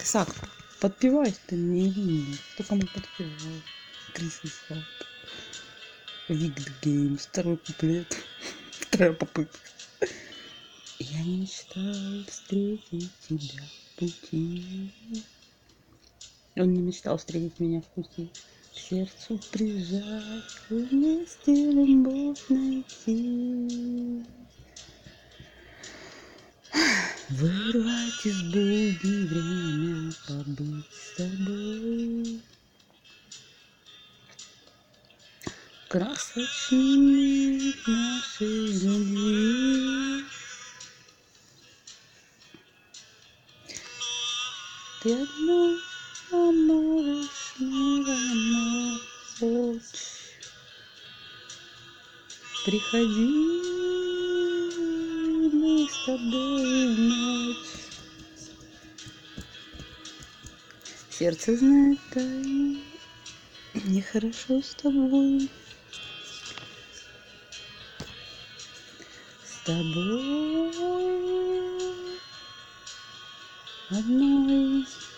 Исаак, подпевай ты мне или нет? Кто кому подпевал? Крис Исаак. Викд Геймс. Второй куплет. Вторая попытка. Я не мечтал встретить тебя в пути. Он не мечтал встретить меня в пути. К сердцу прижать, вместе любовь найти. Вырвать из будни время, побыть с тобой. Красочный миг нашей любви. Ты одна, можешь миром помочь. Приходи, мы с тобой в ночь. Сердце знает тайну, нехорошо с тобой. С тобой одной.